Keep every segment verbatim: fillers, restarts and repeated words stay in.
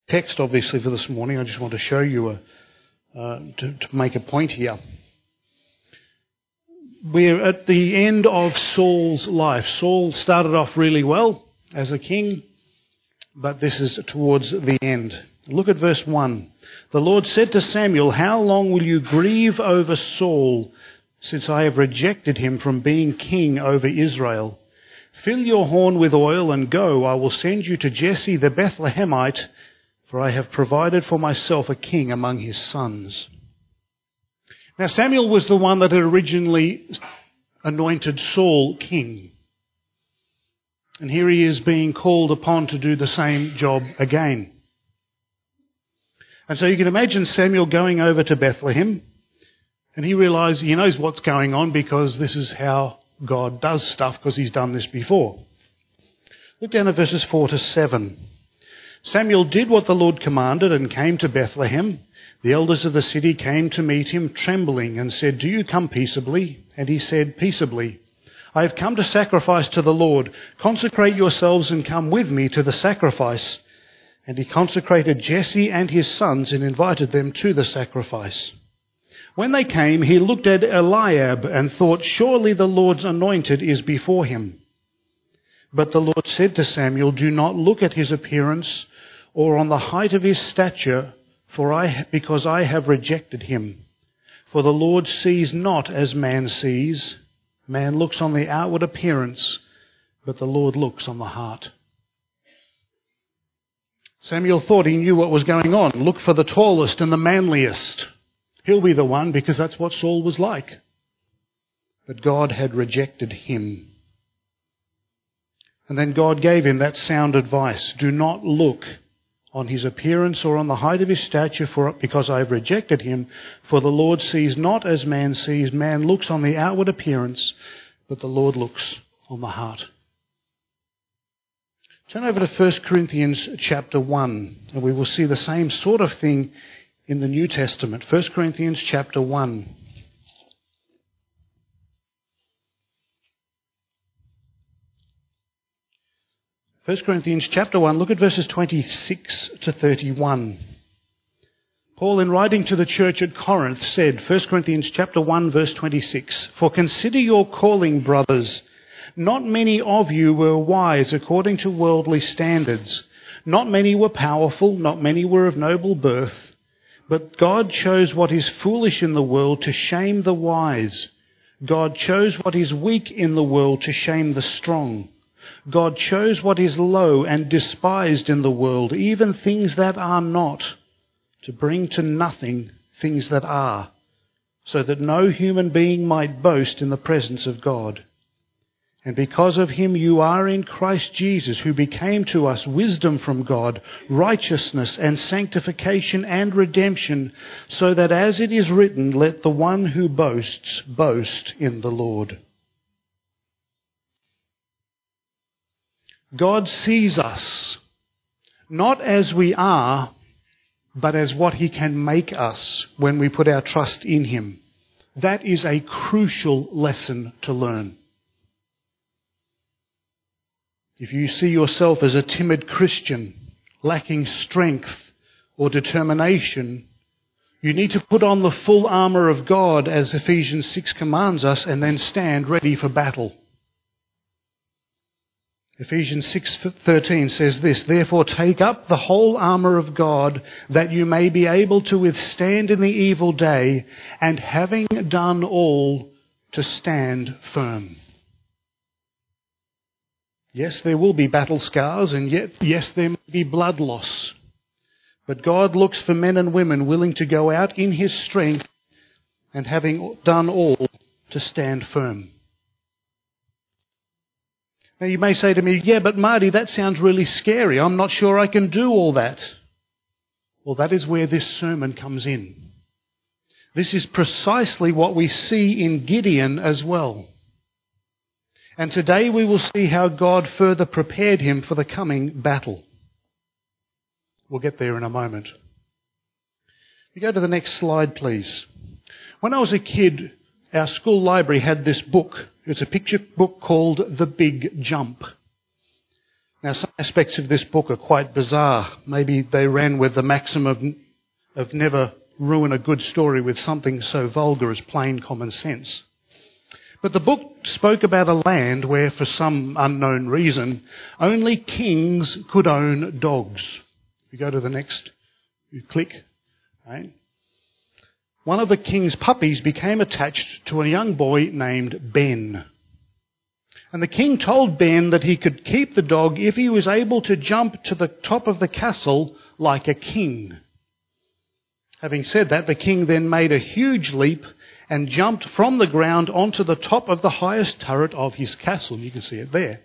text, obviously, for this morning. I just want to show you, a, uh, to, to make a point here. We're at the end of Saul's life. Saul started off really well as a king, but this is towards the end. Look at verse one. The Lord said to Samuel, "How long will you grieve over Saul, since I have rejected him from being king over Israel? Fill your horn with oil and go. I will send you to Jesse the Bethlehemite, for I have provided for myself a king among his sons." Now Samuel was the one that had originally anointed Saul king. And here he is being called upon to do the same job again. And so you can imagine Samuel going over to Bethlehem, and he realizes he knows what's going on because this is how God does stuff, because he's done this before. Look down at verses four to seven. Samuel did what the Lord commanded and came to Bethlehem. The elders of the city came to meet him, trembling, and said, "Do you come peaceably?" And he said, "Peaceably. I have come to sacrifice to the Lord. Consecrate yourselves and come with me to the sacrifice." And he consecrated Jesse and his sons and invited them to the sacrifice. When they came, he looked at Eliab and thought, "Surely the Lord's anointed is before him." But the Lord said to Samuel, "Do not look at his appearance or on the height of his stature, for I, because I have rejected him. For the Lord sees not as man sees. Man looks on the outward appearance, but the Lord looks on the heart." Samuel thought he knew what was going on. Look for the tallest and the manliest. He'll be the one, because that's what Saul was like. But God had rejected him. And then God gave him that sound advice. Do not look on his appearance or on the height of his stature, for because I have rejected him. For the Lord sees not as man sees. Man looks on the outward appearance, but the Lord looks on the heart. Turn over to First Corinthians chapter one, and we will see the same sort of thing in the New Testament. First Corinthians chapter one. First Corinthians chapter one, look at verses twenty-six to thirty-one. Paul, in writing to the church at Corinth, said, First Corinthians chapter one, verse twenty-six, "For consider your calling, brothers. Not many of you were wise according to worldly standards. Not many were powerful, not many were of noble birth. But God chose what is foolish in the world to shame the wise. God chose what is weak in the world to shame the strong. God chose what is low and despised in the world, even things that are not, to bring to nothing things that are, so that no human being might boast in the presence of God. And because of him you are in Christ Jesus, who became to us wisdom from God, righteousness and sanctification and redemption, so that as it is written, let the one who boasts boast in the Lord." God sees us not as we are, but as what he can make us when we put our trust in him. That is a crucial lesson to learn. If you see yourself as a timid Christian, lacking strength or determination, you need to put on the full armour of God, as Ephesians six commands us, and then stand ready for battle. Ephesians six thirteen says this, "Therefore take up the whole armour of God, that you may be able to withstand in the evil day, and having done all, to stand firm." Yes, there will be battle scars, and yet, yes, there may be blood loss. But God looks for men and women willing to go out in his strength and having done all, to stand firm. Now you may say to me, "Yeah, but Marty, that sounds really scary. I'm not sure I can do all that." Well, that is where this sermon comes in. This is precisely what we see in Gideon as well. And today we will see how God further prepared him for the coming battle. We'll get there in a moment. You go to the next slide, please. When I was a kid, our school library had this book. It's a picture book called The Big Jump. Now, some aspects of this book are quite bizarre. Maybe they ran with the maxim of, of never ruin a good story with something so vulgar as plain common sense. But the book spoke about a land where, for some unknown reason, only kings could own dogs. If you go to the next, you click, right? One of the king's puppies became attached to a young boy named Ben. And the king told Ben that he could keep the dog if he was able to jump to the top of the castle like a king. Having said that, the king then made a huge leap and jumped from the ground onto the top of the highest turret of his castle. You can see it there.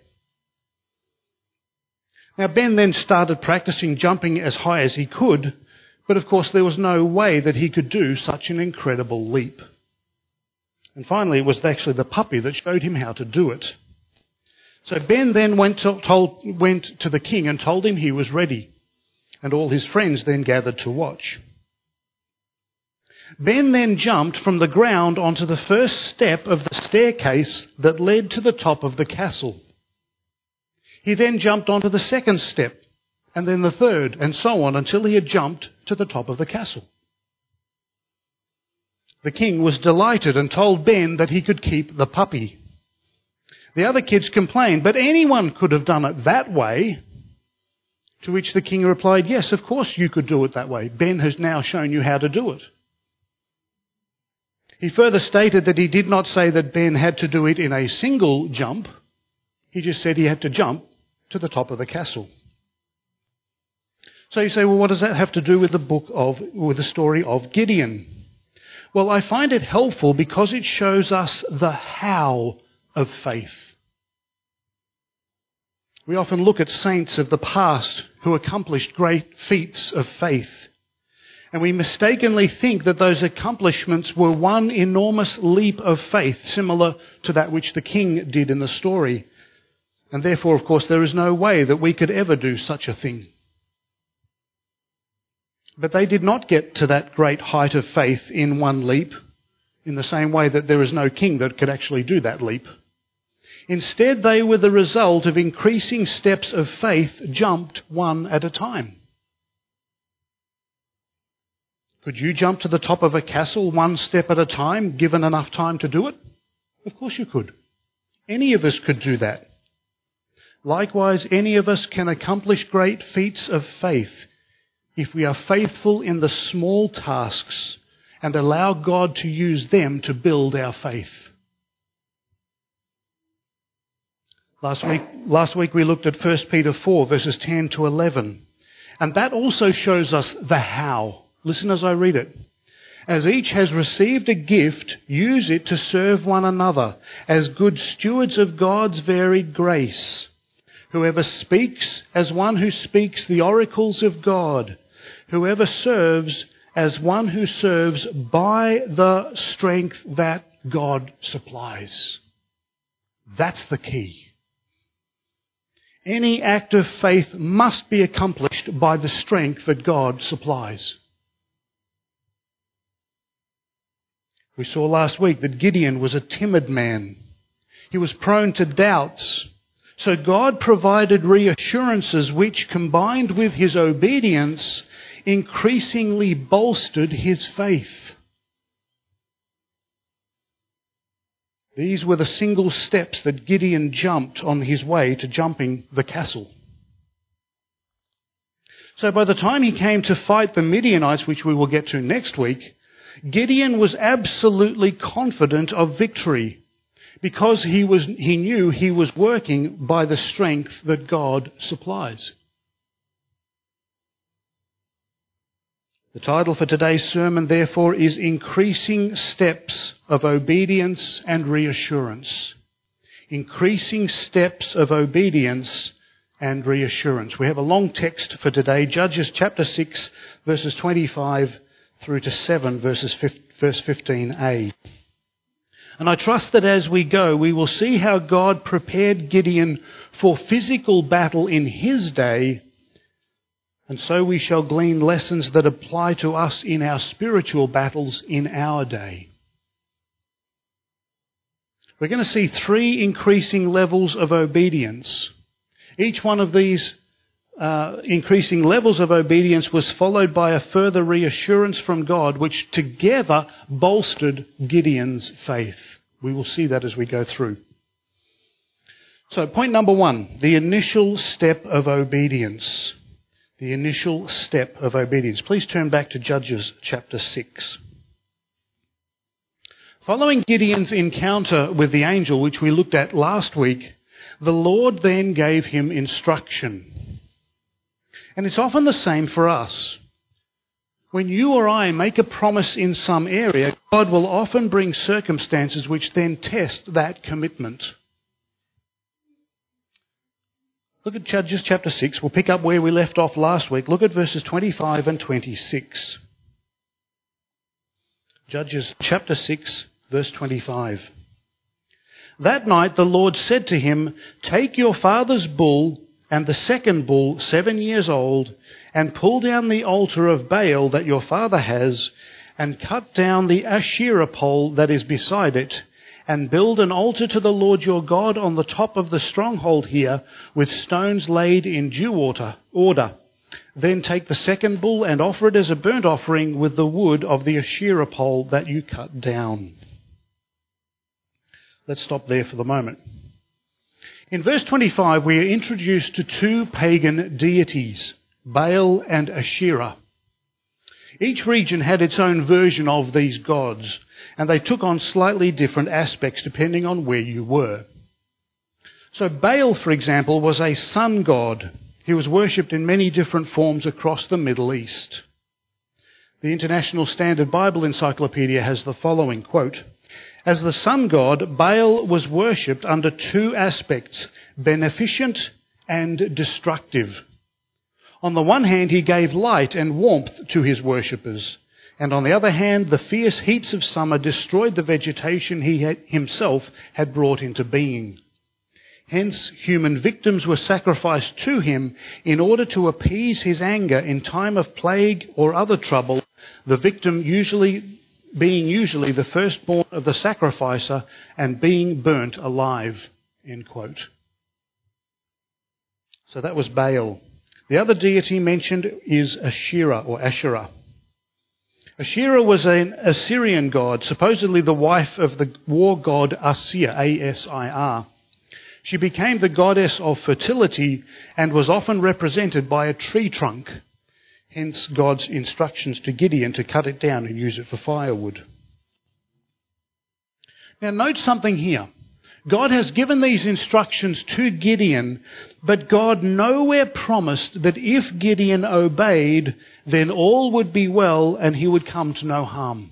Now, Ben then started practicing jumping as high as he could, but of course there was no way that he could do such an incredible leap. And finally, it was actually the puppy that showed him how to do it. So Ben then went to, told, went to the king and told him he was ready, and all his friends then gathered to watch. Ben then jumped from the ground onto the first step of the staircase that led to the top of the castle. He then jumped onto the second step, and then the third, and so on, until he had jumped to the top of the castle. The king was delighted and told Ben that he could keep the puppy. The other kids complained, but anyone could have done it that way. To which the king replied, yes, of course you could do it that way. Ben has now shown you how to do it. He further stated that he did not say that Ben had to do it in a single jump. He just said he had to jump to the top of the castle. So you say, well, what does that have to do with the book of, with the story of Gideon? Well, I find it helpful because it shows us the how of faith. We often look at saints of the past who accomplished great feats of faith, and we mistakenly think that those accomplishments were one enormous leap of faith, similar to that which the king did in the story. And therefore, of course, there is no way that we could ever do such a thing. But they did not get to that great height of faith in one leap, in the same way that there is no king that could actually do that leap. Instead, they were the result of increasing steps of faith jumped one at a time. Could you jump to the top of a castle one step at a time, given enough time to do it? Of course you could. Any of us could do that. Likewise, any of us can accomplish great feats of faith if we are faithful in the small tasks and allow God to use them to build our faith. Last week, last week we looked at First Peter four, verses ten to eleven. And that also shows us the how. Listen as I read it. As each has received a gift, use it to serve one another as good stewards of God's varied grace. Whoever speaks, as one who speaks the oracles of God. Whoever serves, as one who serves by the strength that God supplies. That's the key. Any act of faith must be accomplished by the strength that God supplies. We saw last week that Gideon was a timid man. He was prone to doubts. So God provided reassurances which, combined with his obedience, increasingly bolstered his faith. These were the single steps that Gideon jumped on his way to jumping the castle. So by the time he came to fight the Midianites, which we will get to next week, Gideon was absolutely confident of victory because he was he knew he was working by the strength that God supplies. The title for today's sermon, therefore, is Increasing Steps of Obedience and Reassurance. Increasing Steps of Obedience and Reassurance. We have a long text for today, Judges chapter six, verses twenty-five through to seven, verses verse fifteen a. And I trust that as we go, we will see how God prepared Gideon for physical battle in his day, and so we shall glean lessons that apply to us in our spiritual battles in our day. We're going to see three increasing levels of obedience. Each one of these uh, increasing levels of obedience was followed by a further reassurance from God, which together bolstered Gideon's faith. We will see that as we go through. So point number one, the initial step of obedience. The initial step of obedience. Please turn back to Judges chapter six. Following Gideon's encounter with the angel, which we looked at last week, the Lord then gave him instruction. And it's often the same for us. When you or I make a promise in some area, God will often bring circumstances which then test that commitment. Look at Judges chapter six. We'll pick up where we left off last week. Look at verses twenty-five and twenty-six. Judges chapter six, verse twenty-five. That night the Lord said to him, "Take your father's bull and the second bull, seven years old, and pull down the altar of Baal that your father has, and cut down the Asherah pole that is beside it, and build an altar to the Lord your God on the top of the stronghold here, with stones laid in due order. order. Then take the second bull and offer it as a burnt offering with the wood of the Asherah pole that you cut down." Let's stop there for the moment. In verse twenty-five, we are introduced to two pagan deities, Baal and Asherah. Each region had its own version of these gods, and they took on slightly different aspects depending on where you were. So Baal, for example, was a sun god. He was worshipped in many different forms across the Middle East. The International Standard Bible Encyclopedia has the following quote, "As the sun god, Baal was worshipped under two aspects, beneficent and destructive. On the one hand, he gave light and warmth to his worshippers, and on the other hand, the fierce heats of summer destroyed the vegetation he had himself had brought into being. Hence, human victims were sacrificed to him in order to appease his anger in time of plague or other trouble, the victim usually being usually the firstborn of the sacrificer and being burnt alive." End quote. So that was Baal. The other deity mentioned is Asherah or Asherah. Asherah was an Assyrian god, supposedly the wife of the war god Asir, A S I R. She became the goddess of fertility and was often represented by a tree trunk. Hence God's instructions to Gideon to cut it down and use it for firewood. Now note something here. God has given these instructions to Gideon, but God nowhere promised that if Gideon obeyed, then all would be well and he would come to no harm.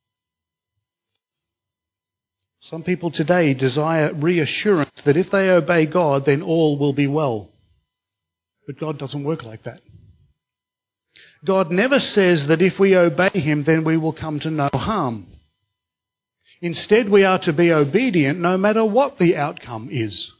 Some people today desire reassurance that if they obey God, then all will be well. But God doesn't work like that. God never says that if we obey him, then we will come to no harm. Instead, we are to be obedient no matter what the outcome is.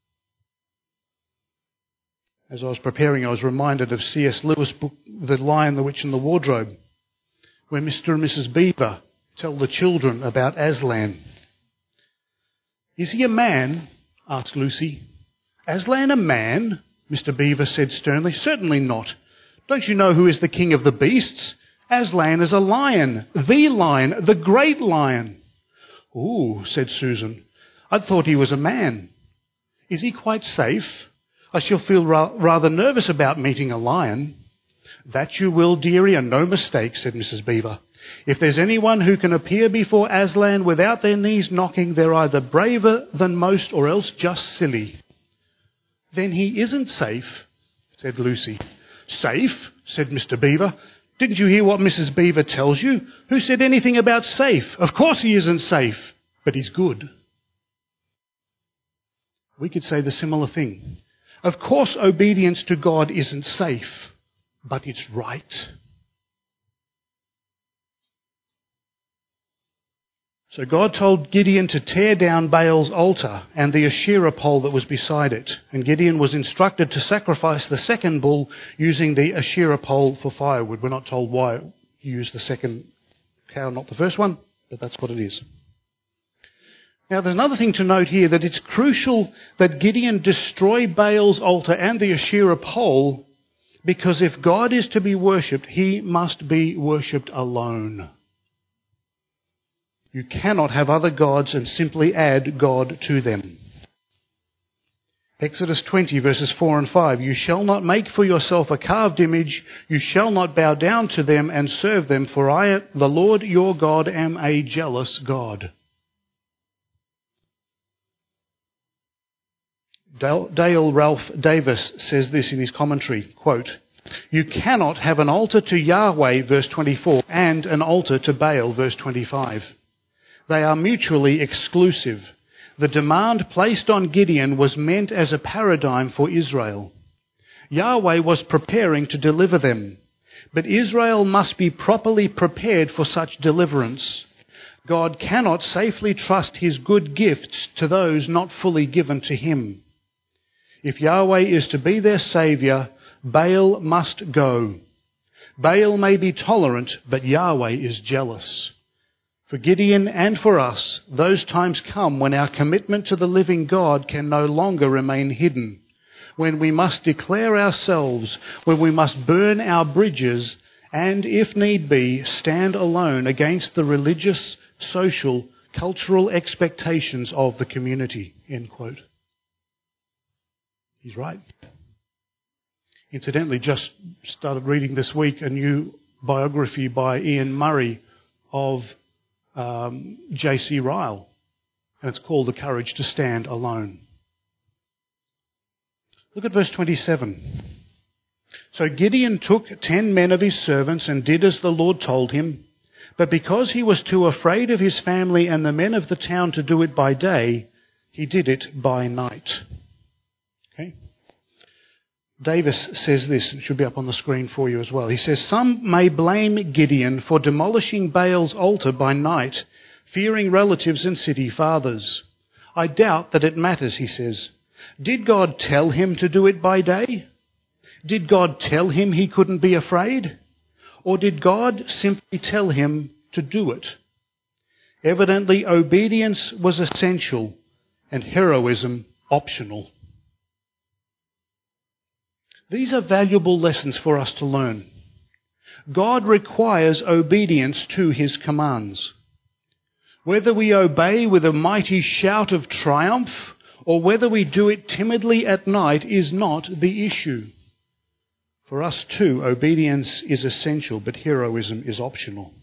As I was preparing, I was reminded of C S Lewis' book, The Lion, the Witch and the Wardrobe, where Mister and Missus Beaver tell the children about Aslan. "Is he a man?" asked Lucy. "Aslan a man?" Mister Beaver said sternly. "Certainly not. Don't you know who is the king of the beasts? Aslan is a lion, the lion, the great lion." "Ooh," said Susan, "I'd thought he was a man. Is he quite safe? I shall feel ra- rather nervous about meeting a lion." "That you will, dearie, and no mistake," said Missus Beaver. "If there's anyone who can appear before Aslan without their knees knocking, they're either braver than most or else just silly." "Then he isn't safe," said Lucy. "Safe?" said Mister Beaver. "Didn't you hear what Missus Beaver tells you? Who said anything about safe? Of course he isn't safe, but he's good." We could say the similar thing. Of course obedience to God isn't safe, but it's right. So God told Gideon to tear down Baal's altar and the Asherah pole that was beside it. And Gideon was instructed to sacrifice the second bull using the Asherah pole for firewood. We're not told why he used the second cow, not the first one, but that's what it is. Now there's another thing to note here, that it's crucial that Gideon destroy Baal's altar and the Asherah pole, because if God is to be worshipped, he must be worshipped alone. You cannot have other gods and simply add God to them. Exodus twenty verses four and five. You shall not make for yourself a carved image. You shall not bow down to them and serve them, for I, the Lord your God, am a jealous God. Dale Ralph Davis says this in his commentary, quote, you cannot have an altar to Yahweh, verse twenty-four, and an altar to Baal, verse twenty-five. They are mutually exclusive. The demand placed on Gideon was meant as a paradigm for Israel. Yahweh was preparing to deliver them, but Israel must be properly prepared for such deliverance. God cannot safely trust his good gifts to those not fully given to him. If Yahweh is to be their saviour, Baal must go. Baal may be tolerant, but Yahweh is jealous. For Gideon and for us, those times come when our commitment to the living God can no longer remain hidden, when we must declare ourselves, when we must burn our bridges, and, if need be, stand alone against the religious, social, cultural expectations of the community. End quote. He's right. Incidentally, just started reading this week a new biography by Ian Murray of um, J C Ryle, and it's called The Courage to Stand Alone. Look at verse twenty-seven. So Gideon took ten men of his servants and did as the Lord told him, but because he was too afraid of his family and the men of the town to do it by day, he did it by night. Okay. Davis says this, it should be up on the screen for you as well. He says, some may blame Gideon for demolishing Baal's altar by night, fearing relatives and city fathers. I doubt that it matters, he says. Did God tell him to do it by day? Did God tell him he couldn't be afraid? Or did God simply tell him to do it? Evidently, obedience was essential and heroism optional. These are valuable lessons for us to learn. God requires obedience to his commands. Whether we obey with a mighty shout of triumph or whether we do it timidly at night is not the issue. For us too, obedience is essential, but heroism is optional.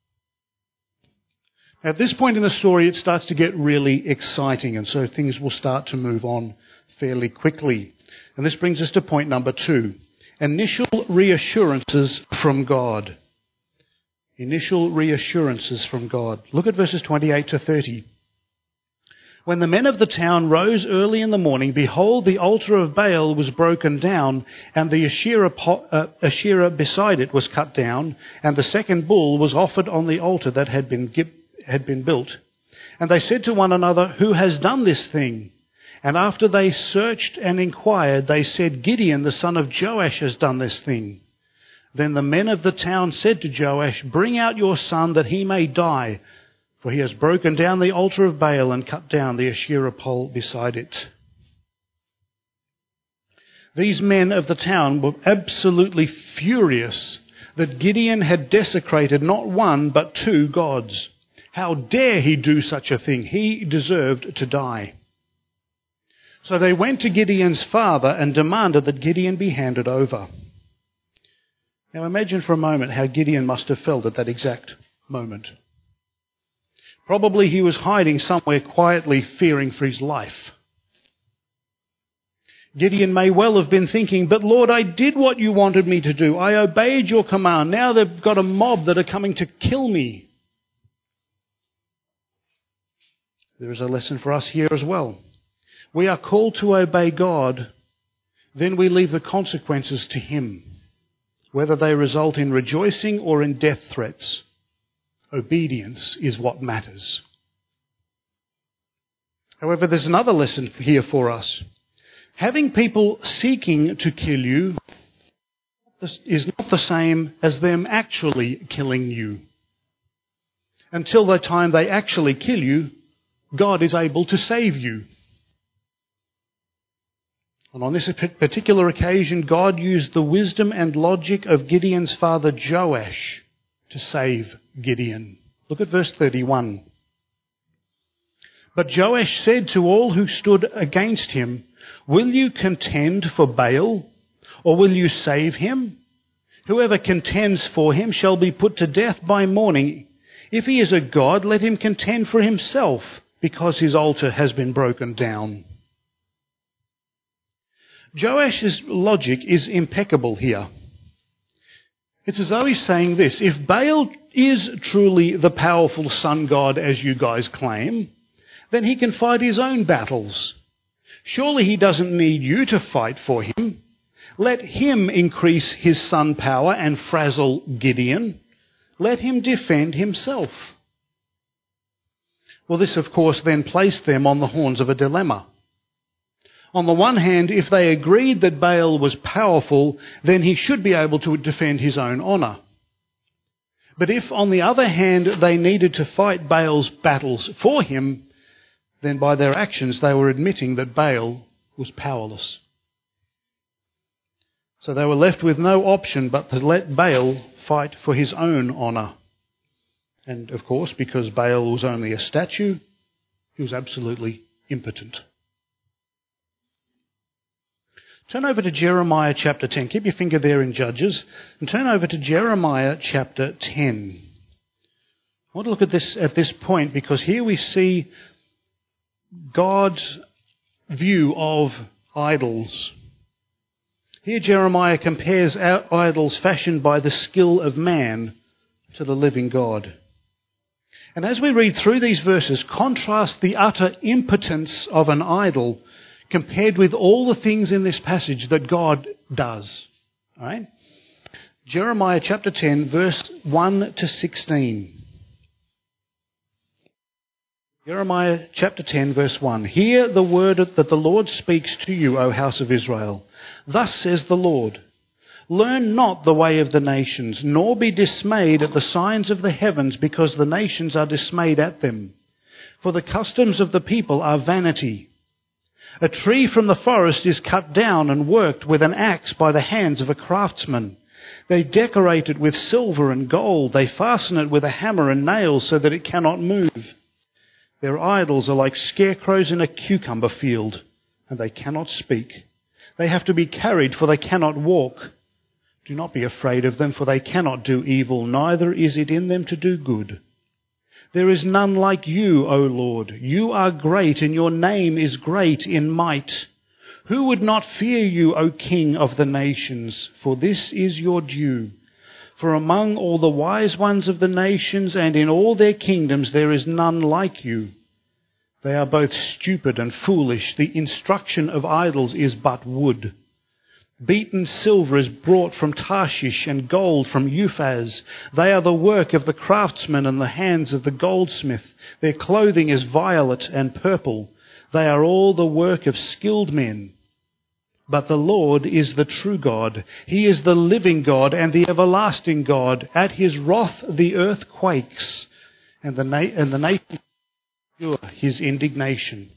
At this point in the story, it starts to get really exciting, and so things will start to move on fairly quickly. And this brings us to point number two. Initial reassurances from God. Initial reassurances from God. Look at verses twenty-eight to thirty. When the men of the town rose early in the morning, behold, the altar of Baal was broken down, and the Asherah, uh, Asherah beside it was cut down, and the second bull was offered on the altar that had been, had been built. And they said to one another, who has done this thing? And after they searched and inquired, they said, Gideon, the son of Joash, has done this thing. Then the men of the town said to Joash, bring out your son that he may die, for he has broken down the altar of Baal and cut down the Asherah pole beside it. These men of the town were absolutely furious that Gideon had desecrated not one but two gods. How dare he do such a thing? He deserved to die. So they went to Gideon's father and demanded that Gideon be handed over. Now imagine for a moment how Gideon must have felt at that exact moment. Probably he was hiding somewhere quietly, fearing for his life. Gideon may well have been thinking, but Lord, I did what you wanted me to do. I obeyed your command. Now they've got a mob that are coming to kill me. There is a lesson for us here as well. We are called to obey God, then we leave the consequences to him, whether they result in rejoicing or in death threats. Obedience is what matters. However, there's another lesson here for us. Having people seeking to kill you is not the same as them actually killing you. Until the time they actually kill you, God is able to save you. And on this particular occasion, God used the wisdom and logic of Gideon's father Joash to save Gideon. Look at verse thirty-one. But Joash said to all who stood against him, "Will you contend for Baal, or will you save him? Whoever contends for him shall be put to death by morning. If he is a god, let him contend for himself, because his altar has been broken down." Joash's logic is impeccable here. It's as though he's saying this: if Baal is truly the powerful sun god as you guys claim, then he can fight his own battles. Surely he doesn't need you to fight for him. Let him increase his sun power and frazzle Gideon. Let him defend himself. Well, this, of course, then placed them on the horns of a dilemma. On the one hand, if they agreed that Baal was powerful, then he should be able to defend his own honour. But if, on the other hand, they needed to fight Baal's battles for him, then by their actions they were admitting that Baal was powerless. So they were left with no option but to let Baal fight for his own honour. And, of course, because Baal was only a statue, he was absolutely impotent. Turn over to Jeremiah chapter ten. Keep your finger there in Judges. And turn over to Jeremiah chapter ten. I want to look at this at this point because here we see God's view of idols. Here Jeremiah compares idols fashioned by the skill of man to the living God. And as we read through these verses, contrast the utter impotence of an idol compared with all the things in this passage that God does. All right? Jeremiah chapter ten, verse one to sixteen. Jeremiah chapter ten, verse one. Hear the word that the Lord speaks to you, O house of Israel. Thus says the Lord, learn not the way of the nations, nor be dismayed at the signs of the heavens, because the nations are dismayed at them. For the customs of the people are vanity. A tree from the forest is cut down and worked with an axe by the hands of a craftsman. They decorate it with silver and gold. They fasten it with a hammer and nails so that it cannot move. Their idols are like scarecrows in a cucumber field, and they cannot speak. They have to be carried, for they cannot walk. Do not be afraid of them, for they cannot do evil, neither is it in them to do good. There is none like you, O Lord. You are great, and your name is great in might. Who would not fear you, O King of the nations? For this is your due. For among all the wise ones of the nations and in all their kingdoms there is none like you. They are both stupid and foolish. The instruction of idols is but wood. Beaten silver is brought from Tarshish and gold from Uphaz. They are the work of the craftsman and the hands of the goldsmith. Their clothing is violet and purple. They are all the work of skilled men. But the Lord is the true God. He is the living God and the everlasting God. At his wrath the earth quakes, and the, na- and the nations endure his indignation.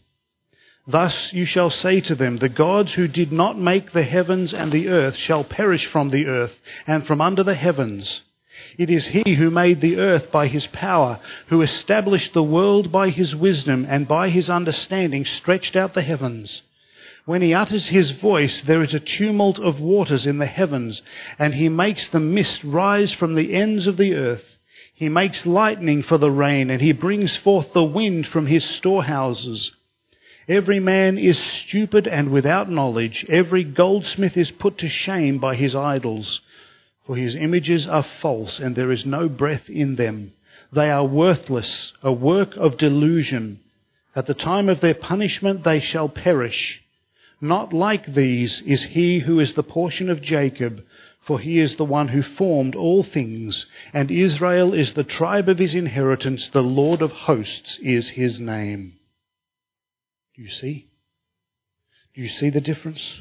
Thus you shall say to them, the gods who did not make the heavens and the earth shall perish from the earth and from under the heavens. It is he who made the earth by his power, who established the world by his wisdom, and by his understanding stretched out the heavens. When he utters his voice, there is a tumult of waters in the heavens, and he makes the mist rise from the ends of the earth. He makes lightning for the rain, and he brings forth the wind from his storehouses. Every man is stupid and without knowledge. Every goldsmith is put to shame by his idols. For his images are false, and there is no breath in them. They are worthless, a work of delusion. At the time of their punishment they shall perish. Not like these is he who is the portion of Jacob, for he is the one who formed all things, and Israel is the tribe of his inheritance. The Lord of hosts is his name. Do you see? Do you see the difference?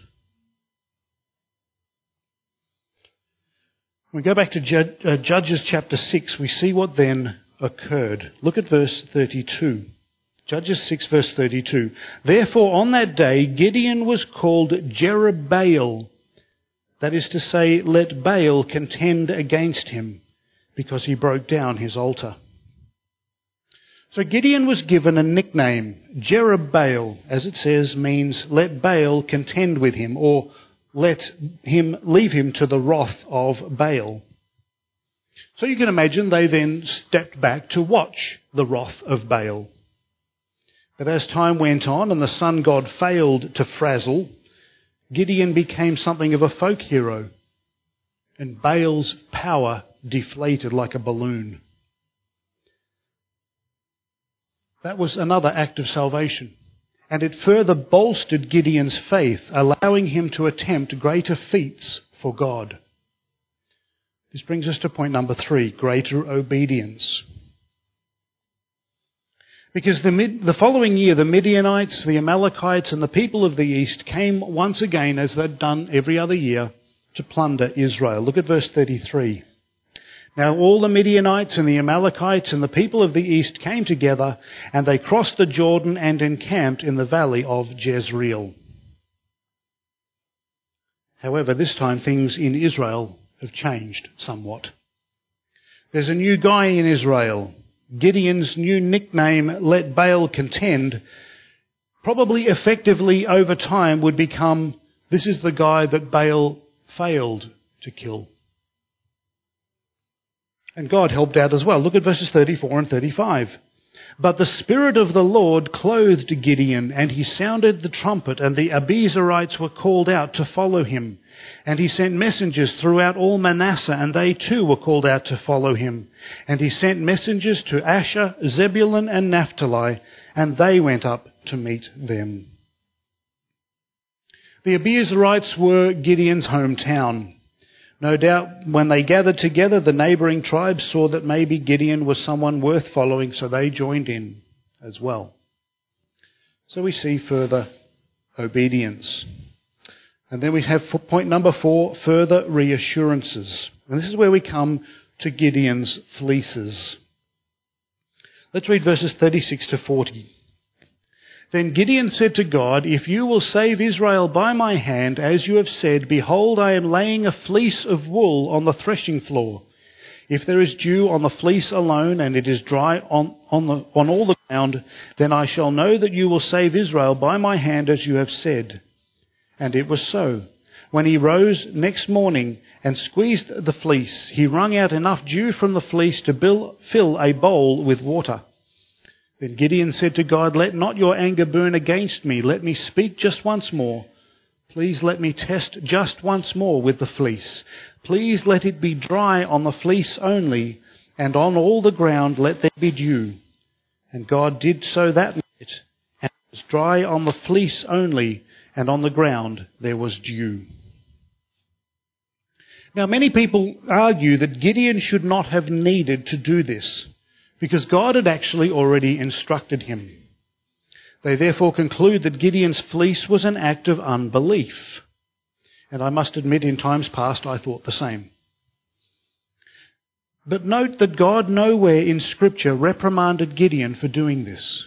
When we go back to Judges chapter six, we see what then occurred. Look at verse thirty-two. Judges six verse thirty-two. Therefore on that day Gideon was called Jerubbaal, that is to say, let Baal contend against him, because he broke down his altar. So Gideon was given a nickname. Jerubbaal, as it says, means let Baal contend with him, or let him leave him to the wrath of Baal. So you can imagine they then stepped back to watch the wrath of Baal. But as time went on and the sun god failed to frazzle, Gideon became something of a folk hero, and Baal's power deflated like a balloon. That was another act of salvation, and it further bolstered Gideon's faith, allowing him to attempt greater feats for God. This brings us to point number three, greater obedience. Because the, mid, the following year, the Midianites, the Amalekites, and the people of the east came once again, as they'd done every other year, to plunder Israel. Look at verse thirty-three. Now all the Midianites and the Amalekites and the people of the east came together, and they crossed the Jordan and encamped in the valley of Jezreel. However, this time things in Israel have changed somewhat. There's a new guy in Israel. Gideon's new nickname, let Baal contend, probably effectively over time would become, this is the guy that Baal failed to kill. And God helped out as well. Look at verses thirty-four and thirty-five. But the Spirit of the Lord clothed Gideon, and he sounded the trumpet, and the Abiezrites were called out to follow him. And he sent messengers throughout all Manasseh, and they too were called out to follow him. And he sent messengers to Asher, Zebulun, and Naphtali, and they went up to meet them. The Abiezrites were Gideon's hometown. No doubt when they gathered together, the neighbouring tribes saw that maybe Gideon was someone worth following, so they joined in as well. So we see further obedience. And then we have point number four, further reassurances. And this is where we come to Gideon's fleeces. Let's read verses thirty-six to forty. Then Gideon said to God, if you will save Israel by my hand, as you have said, behold, I am laying a fleece of wool on the threshing floor. If there is dew on the fleece alone, and it is dry on, on, the, on all the ground, then I shall know that you will save Israel by my hand, as you have said. And it was so. When he rose next morning and squeezed the fleece, he wrung out enough dew from the fleece to bill, fill a bowl with water. Then Gideon said to God, let not your anger burn against me. Let me speak just once more. Please let me test just once more with the fleece. Please let it be dry on the fleece only, and on all the ground let there be dew. And God did so that night, and it was dry on the fleece only, and on the ground there was dew. Now many people argue that Gideon should not have needed to do this, because God had actually already instructed him. They therefore conclude that Gideon's fleece was an act of unbelief. And I must admit, in times past, I thought the same. But note that God nowhere in Scripture reprimanded Gideon for doing this.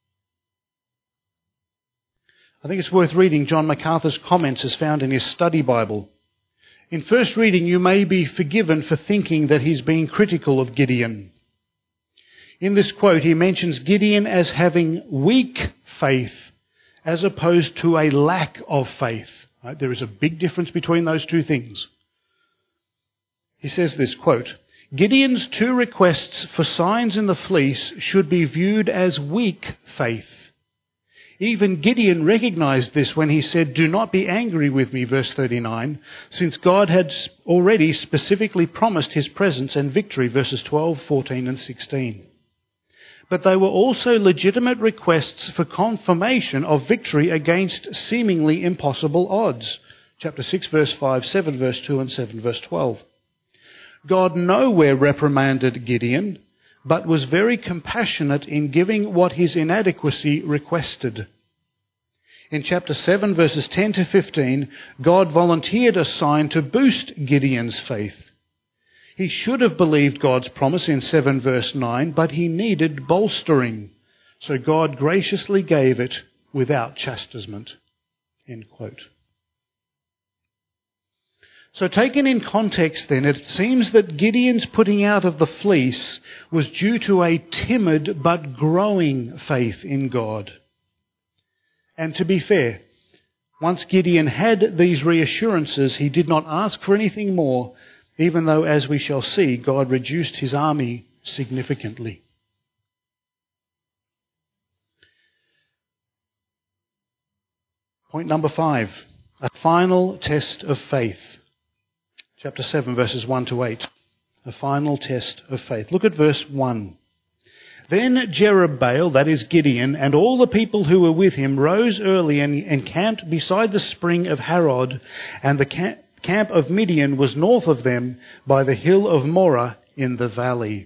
I think it's worth reading John MacArthur's comments as found in his study Bible. In first reading, you may be forgiven for thinking that he's being critical of Gideon. In this quote, he mentions Gideon as having weak faith as opposed to a lack of faith. Right? There is a big difference between those two things. He says this, quote, Gideon's two requests for signs in the fleece should be viewed as weak faith. Even Gideon recognized this when he said, do not be angry with me, verse thirty-nine, since God had already specifically promised his presence and victory, verses twelve, fourteen and sixteen. But they were also legitimate requests for confirmation of victory against seemingly impossible odds. Chapter six, verse five, seven, verse two, and seven, verse twelve. God nowhere reprimanded Gideon, but was very compassionate in giving what his inadequacy requested. In chapter seven, verses ten to fifteen, God volunteered a sign to boost Gideon's faith. He should have believed God's promise in seven verse nine, but he needed bolstering. So God graciously gave it without chastisement. End quote. So taken in context then, it seems that Gideon's putting out of the fleece was due to a timid but growing faith in God. And to be fair, once Gideon had these reassurances, he did not ask for anything more, even though, as we shall see, God reduced his army significantly. Point number five, a final test of faith. Chapter seven, verses one to eight. A final test of faith. Look at verse one. Then Jerubbaal, that is Gideon, and all the people who were with him rose early and encamped beside the spring of Harod, and the camp of Midian was north of them by the hill of Moreh in the valley.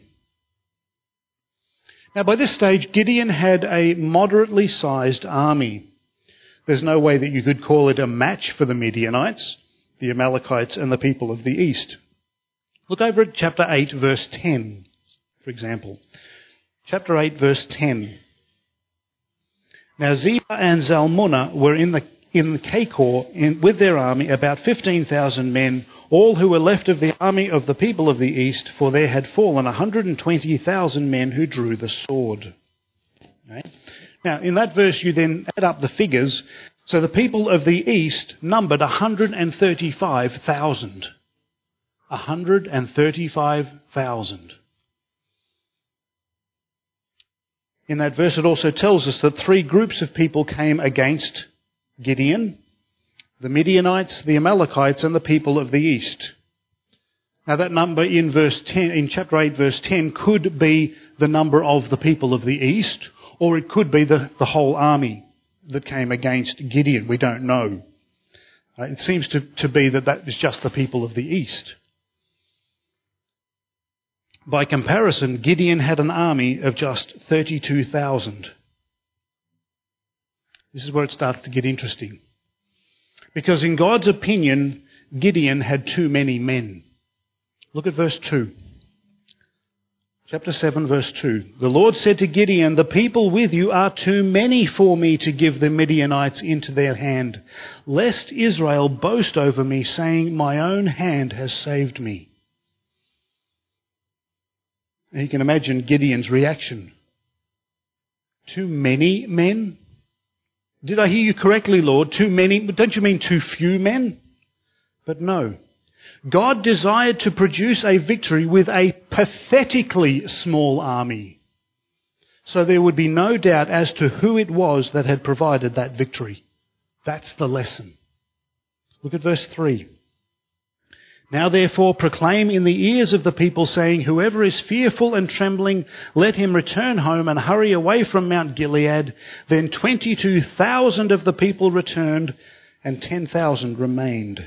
Now by this stage, Gideon had a moderately sized army. There's no way that you could call it a match for the Midianites, the Amalekites and the people of the east. Look over at chapter eight, verse ten, for example. Chapter eight, verse ten. Now Zebah and Zalmunna were in the in Kakor in, with their army, about fifteen thousand men, all who were left of the army of the people of the east, for there had fallen one hundred twenty thousand men who drew the sword. Right? Now, in that verse, you then add up the figures. So the people of the east numbered one hundred thirty-five thousand. one hundred thirty-five thousand. In that verse, it also tells us that three groups of people came against Gideon: the Midianites, the Amalekites, and the people of the east. Now that number in verse ten, in chapter eight, verse ten, could be the number of the people of the east, or it could be the, the whole army that came against Gideon. We don't know. Uh, it seems to, to be that that is just the people of the east. By comparison, Gideon had an army of just thirty-two thousand. This is where it starts to get interesting. Because in God's opinion, Gideon had too many men. Look at verse two. Chapter seven, verse two. The Lord said to Gideon, "The people with you are too many for me to give the Midianites into their hand, lest Israel boast over me, saying, 'My own hand has saved me.'" And you can imagine Gideon's reaction. Too many men? Did I hear you correctly, Lord? Too many? Don't you mean too few men? But no. God desired to produce a victory with a pathetically small army. So there would be no doubt as to who it was that had provided that victory. That's the lesson. Look at verse three. "Now therefore proclaim in the ears of the people, saying, 'Whoever is fearful and trembling, let him return home and hurry away from Mount Gilead.' Then twenty-two thousand of the people returned, and ten thousand remained."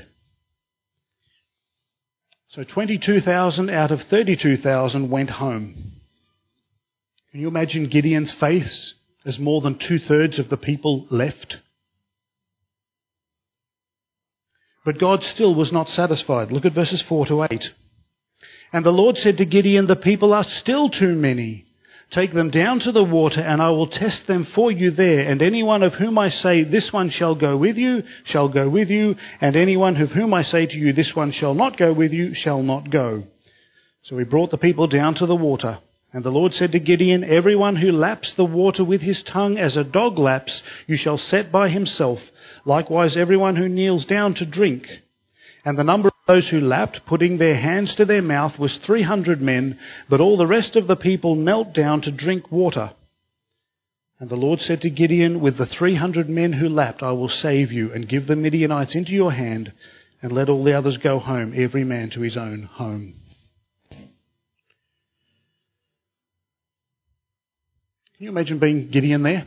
So twenty-two thousand out of thirty-two thousand went home. Can you imagine Gideon's face as more than two-thirds of the people left? But God still was not satisfied. Look at verses four to eight. "And the Lord said to Gideon, 'The people are still too many. Take them down to the water, and I will test them for you there. And anyone of whom I say, this one shall go with you, shall go with you. And anyone of whom I say to you, this one shall not go with you, shall not go.' So he brought the people down to the water. And the Lord said to Gideon, 'Everyone who laps the water with his tongue as a dog laps, you shall set by himself. Likewise everyone who kneels down to drink.' And the number of those who lapped, putting their hands to their mouth, was three hundred men, but all the rest of the people knelt down to drink water. And the Lord said to Gideon, 'With the three hundred men who lapped, I will save you, and give the Midianites into your hand, and let all the others go home, every man to his own home.'" Can you imagine being Gideon there?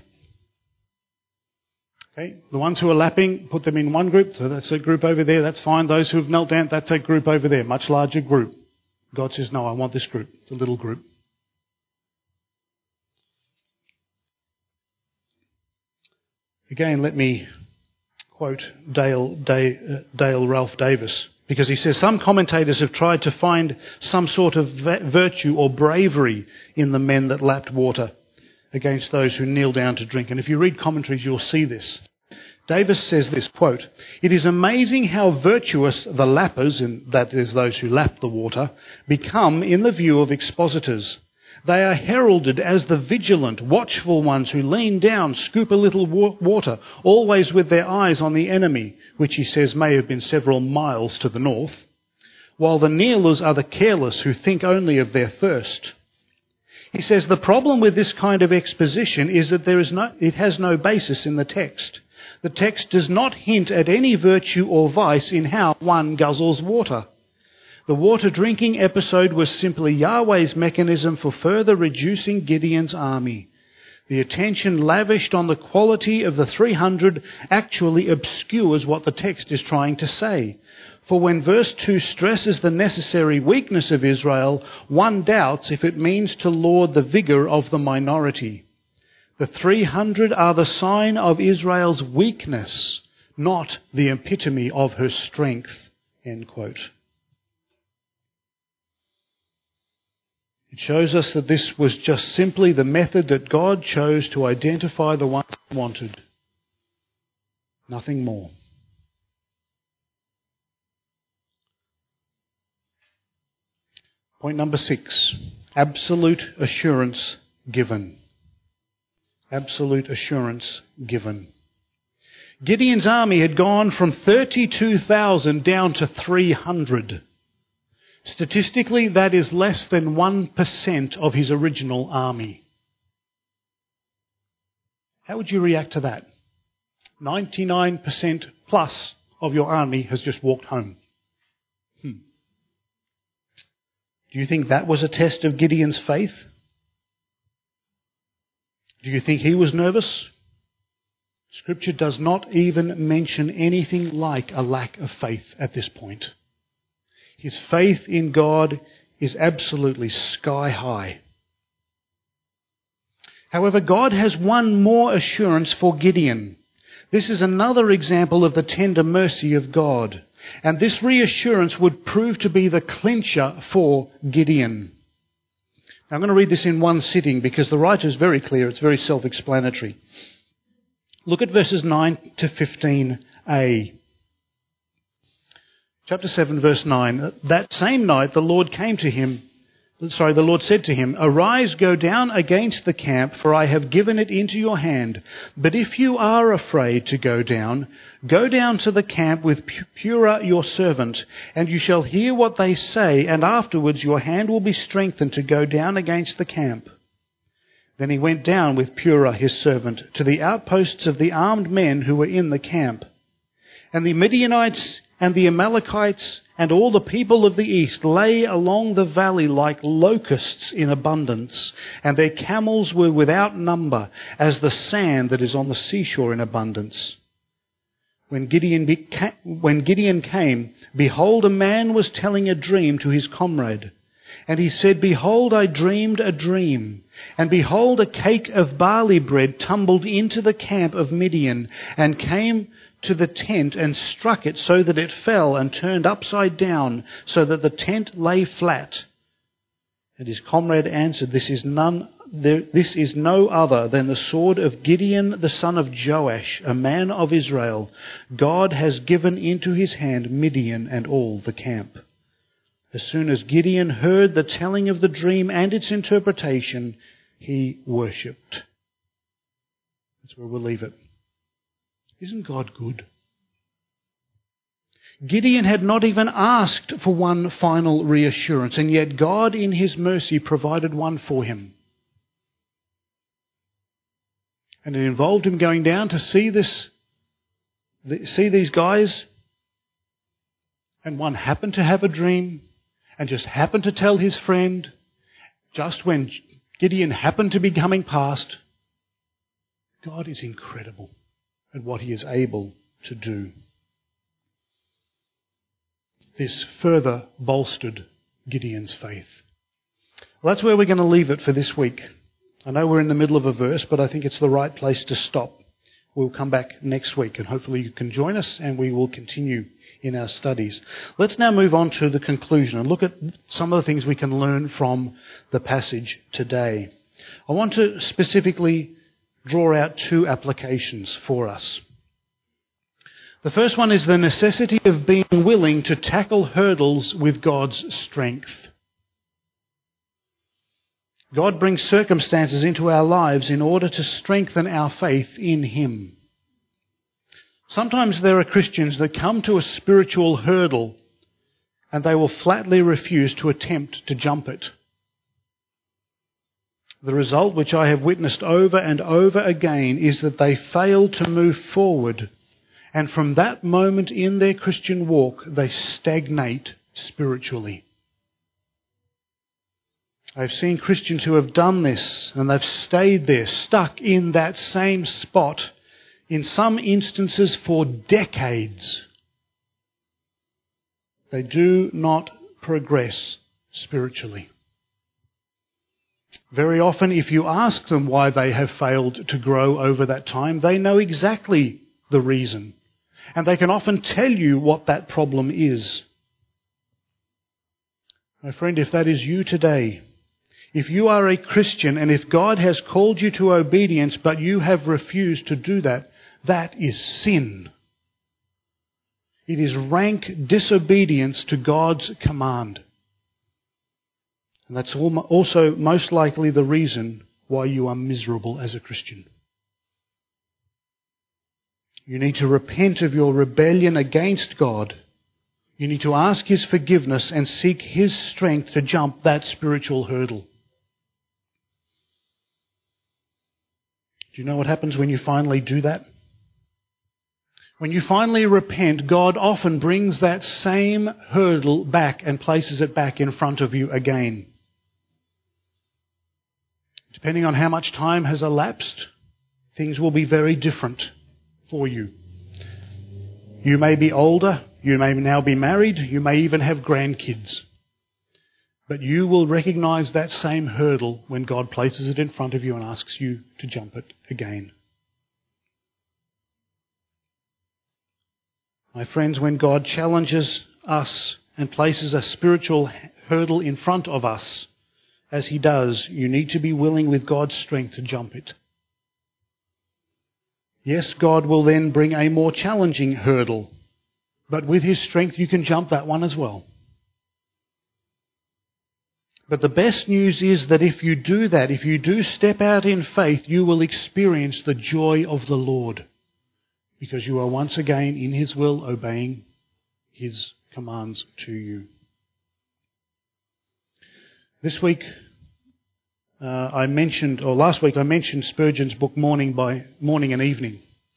Okay, the ones who are lapping, put them in one group, so that's a group over there, that's fine. Those who have knelt down, that's a group over there, much larger group. God says, "No, I want this group, the little group." Again, let me quote Dale, Dale, Dale Ralph Davis, because he says some commentators have tried to find some sort of virtue or bravery in the men that lapped water. against those who kneel down to drink. And if you read commentaries, you'll see this. Davis says this, quote, "It is amazing how virtuous the lappers, and that is those who lap the water, become in the view of expositors. They are heralded as the vigilant, watchful ones who lean down, scoop a little wa- water, always with their eyes on the enemy," which he says may have been several miles to the north, while the kneelers are the careless who think only of their thirst. He says the problem with this kind of exposition is that there is no, it has no basis in the text. The text does not hint at any virtue or vice in how one guzzles water. The water drinking episode was simply Yahweh's mechanism for further reducing Gideon's army. The attention lavished on the quality of the three hundred actually obscures what the text is trying to say. For when verse two stresses the necessary weakness of Israel, one doubts if it means to laud the vigour of the minority. The three hundred are the sign of Israel's weakness, not the epitome of her strength. End quote. It shows us that this was just simply the method that God chose to identify the ones he wanted. Nothing more. Point number six, absolute assurance given. Absolute assurance given. Gideon's army had gone from thirty-two thousand down to three hundred. Statistically, that is less than one percent of his original army. How would you react to that? ninety-nine percent plus of your army has just walked home. Hmm. Do you think that was a test of Gideon's faith? Do you think he was nervous? Scripture does not even mention anything like a lack of faith at this point. His faith in God is absolutely sky high. However, God has one more assurance for Gideon. This is another example of the tender mercy of God. And this reassurance would prove to be the clincher for Gideon. Now, I'm going to read this in one sitting because the writer is very clear. It's very self-explanatory. Look at verses nine to fifteen a. Chapter seven, verse nine. That same night the Lord came to him, sorry, the Lord said to him, "Arise, go down against the camp, for I have given it into your hand. But if you are afraid to go down, go down to the camp with Purah your servant, and you shall hear what they say, and afterwards your hand will be strengthened to go down against the camp." Then he went down with Purah his servant to the outposts of the armed men who were in the camp. And the Midianites and the Amalekites and all the people of the east lay along the valley like locusts in abundance, and their camels were without number, as the sand that is on the seashore in abundance. When Gideon, beca- when Gideon came, behold, a man was telling a dream to his comrade. And he said, "Behold, I dreamed a dream. And behold, a cake of barley bread tumbled into the camp of Midian, and came to the tent and struck it so that it fell and turned upside down, so that the tent lay flat." And his comrade answered, This is none. This is no other than the sword of Gideon the son of Joash, a man of Israel. God has given into his hand Midian and all the camp. As soon as Gideon heard the telling of the dream and its interpretation, he worshipped. That's where we'll leave it. Isn't God good? Gideon had not even asked for one final reassurance, and yet God in his mercy provided one for him. And it involved him going down to see this, see these guys, and one happened to have a dream, and just happened to tell his friend, just when Gideon happened to be coming past. God is incredible at what he is able to do. This further bolstered Gideon's faith. Well, that's where we're going to leave it for this week. I know we're in the middle of a verse, but I think it's the right place to stop. We'll come back next week, and hopefully you can join us, and we will continue in our studies. Let's now move on to the conclusion and look at some of the things we can learn from the passage today. I want to specifically draw out two applications for us. The first one is the necessity of being willing to tackle hurdles with God's strength. God brings circumstances into our lives in order to strengthen our faith in Him. Sometimes there are Christians that come to a spiritual hurdle and they will flatly refuse to attempt to jump it. The result, which I have witnessed over and over again, is that they fail to move forward, and from that moment in their Christian walk, they stagnate spiritually. I've seen Christians who have done this, and they've stayed there, stuck in that same spot, in some instances for decades. They do not progress spiritually. Very often, if you ask them why they have failed to grow over that time, they know exactly the reason. And they can often tell you what that problem is. My friend, if that is you today, if you are a Christian and if God has called you to obedience but you have refused to do that, that is sin. It is rank disobedience to God's command. And that's also most likely the reason why you are miserable as a Christian. You need to repent of your rebellion against God. You need to ask His forgiveness and seek His strength to jump that spiritual hurdle. Do you know what happens when you finally do that? When you finally repent, God often brings that same hurdle back and places it back in front of you again. Depending on how much time has elapsed, things will be very different for you. You may be older, you may now be married, you may even have grandkids. But you will recognize that same hurdle when God places it in front of you and asks you to jump it again. My friends, when God challenges us and places a spiritual hurdle in front of us, as He does, you need to be willing with God's strength to jump it. Yes, God will then bring a more challenging hurdle, but with His strength you can jump that one as well. But the best news is that if you do that, if you do step out in faith, you will experience the joy of the Lord, because you are once again in His will, obeying His commands to you. This week, uh, I mentioned, or last week I mentioned Spurgeon's book Morning by Morning and Evening.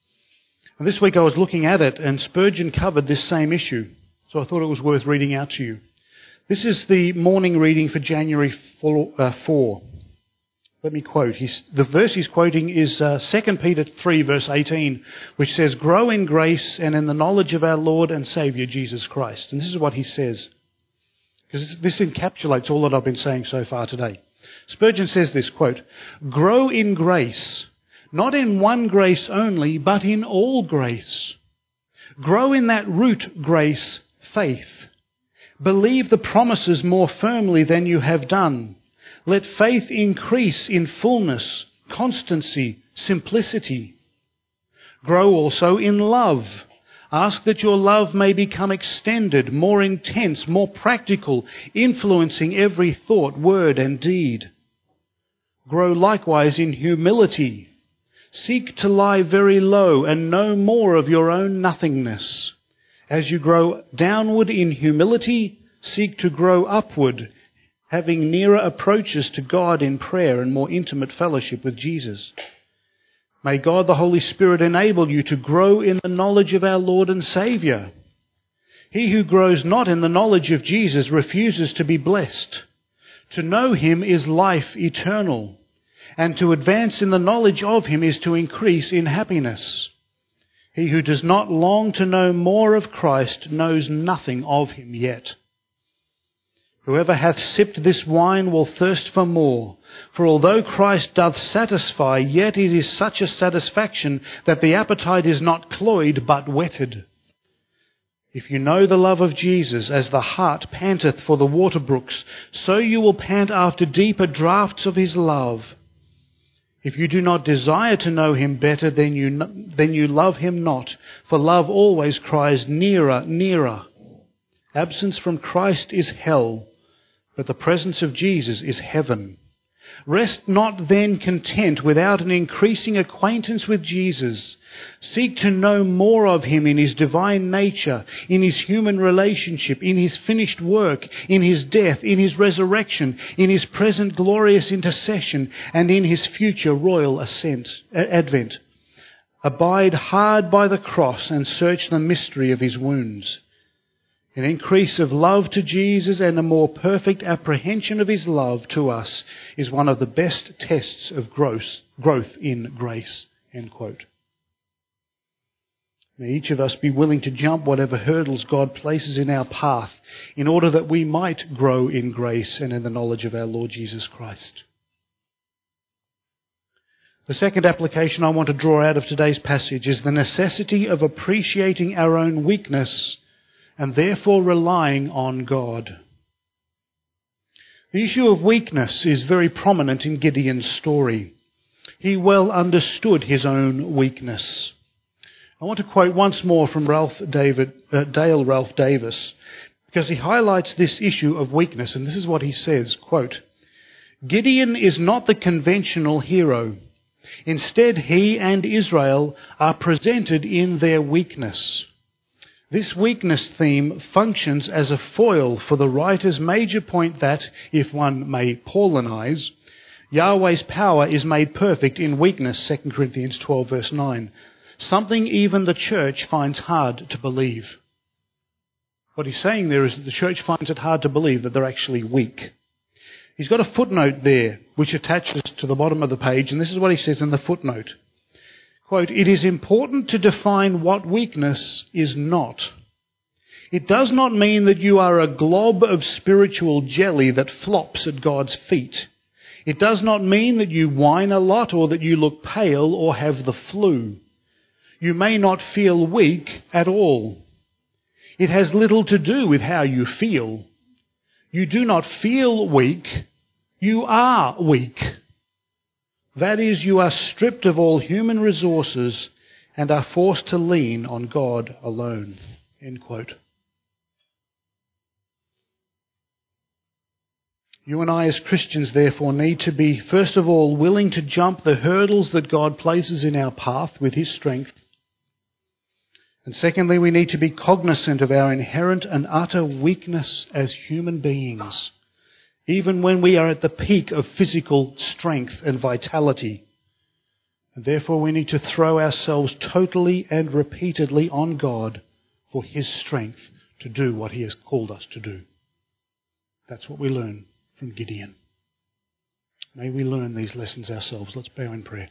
And this week I was looking at it, and Spurgeon covered this same issue, so I thought it was worth reading out to you. This is the morning reading for January fourth. Let me quote. He's, the verse he's quoting is uh, Second Peter three, verse eighteen, which says, "Grow in grace and in the knowledge of our Lord and Saviour, Jesus Christ." And this is what he says, because this encapsulates all that I've been saying so far today. Spurgeon says this, quote, "Grow in grace, not in one grace only, but in all grace. Grow in that root grace, faith. Believe the promises more firmly than you have done. Let faith increase in fullness, constancy, simplicity. Grow also in love. Ask that your love may become extended, more intense, more practical, influencing every thought, word, and deed. Grow likewise in humility. Seek to lie very low and know more of your own nothingness. As you grow downward in humility, seek to grow upward, having nearer approaches to God in prayer and more intimate fellowship with Jesus. May God the Holy Spirit enable you to grow in the knowledge of our Lord and Saviour. He who grows not in the knowledge of Jesus refuses to be blessed. To know Him is life eternal, and to advance in the knowledge of Him is to increase in happiness. He who does not long to know more of Christ knows nothing of Him yet. Whoever hath sipped this wine will thirst for more. For although Christ doth satisfy, yet it is such a satisfaction that the appetite is not cloyed but whetted. If you know the love of Jesus, as the hart panteth for the water brooks, so you will pant after deeper draughts of His love. If you do not desire to know him better, then you, then you love him not. For love always cries, nearer, nearer. Absence from Christ is hell, but the presence of Jesus is heaven. Rest not then content without an increasing acquaintance with Jesus. Seek to know more of him in his divine nature, in his human relationship, in his finished work, in his death, in his resurrection, in his present glorious intercession, and in his future royal ascent, advent. Abide hard by the cross and search the mystery of his wounds. An increase of love to Jesus and a more perfect apprehension of his love to us is one of the best tests of growth, growth in grace. End quote. May each of us be willing to jump whatever hurdles God places in our path in order that we might grow in grace and in the knowledge of our Lord Jesus Christ. The second application I want to draw out of today's passage is the necessity of appreciating our own weakness and therefore relying on God. The issue of weakness is very prominent in Gideon's story. He well understood his own weakness. I want to quote once more from Ralph David, uh, Dale Ralph Davis, because he highlights this issue of weakness, and this is what he says, quote, Gideon is not the conventional hero. Instead, he and Israel are presented in their weakness. This weakness theme functions as a foil for the writer's major point that, if one may Paulinize, Yahweh's power is made perfect in weakness, Second Corinthians twelve verse nine. Something even the church finds hard to believe. What he's saying there is that the church finds it hard to believe that they're actually weak. He's got a footnote there which attaches to the bottom of the page, and this is what he says in the footnote. Quote, it is important to define what weakness is not. It does not mean that you are a glob of spiritual jelly that flops at God's feet. It does not mean that you whine a lot or that you look pale or have the flu. You may not feel weak at all. It has little to do with how you feel. You do not feel weak. You are weak. That is, you are stripped of all human resources and are forced to lean on God alone. End quote. You and I as Christians therefore need to be, first of all, willing to jump the hurdles that God places in our path with his strength. And secondly, we need to be cognizant of our inherent and utter weakness as human beings, even when we are at the peak of physical strength and vitality. And therefore we need to throw ourselves totally and repeatedly on God for his strength to do what he has called us to do. That's what we learn from Gideon. May we learn these lessons ourselves. Let's bow in prayer.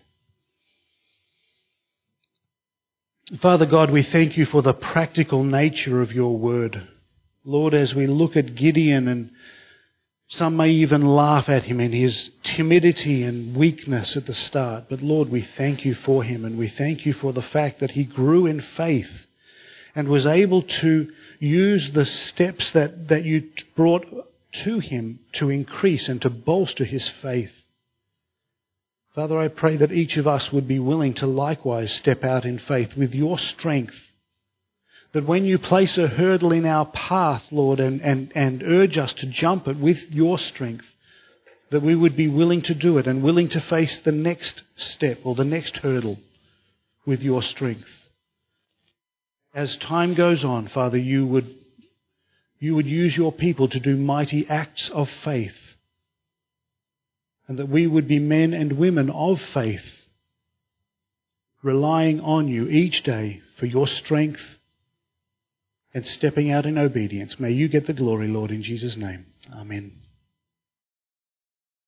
Father God, we thank you for the practical nature of your word. Lord, as we look at Gideon, and some may even laugh at him in his timidity and weakness at the start, but Lord, we thank you for him, and we thank you for the fact that he grew in faith and was able to use the steps that, that you brought to him to increase and to bolster his faith. Father, I pray that each of us would be willing to likewise step out in faith with your strength. That when you place a hurdle in our path, Lord, and, and, and urge us to jump it with your strength, that we would be willing to do it and willing to face the next step or the next hurdle with your strength. As time goes on, Father, you would, you would use your people to do mighty acts of faith. And that we would be men and women of faith, relying on you each day for your strength and stepping out in obedience. May you get the glory, Lord, in Jesus' name. Amen.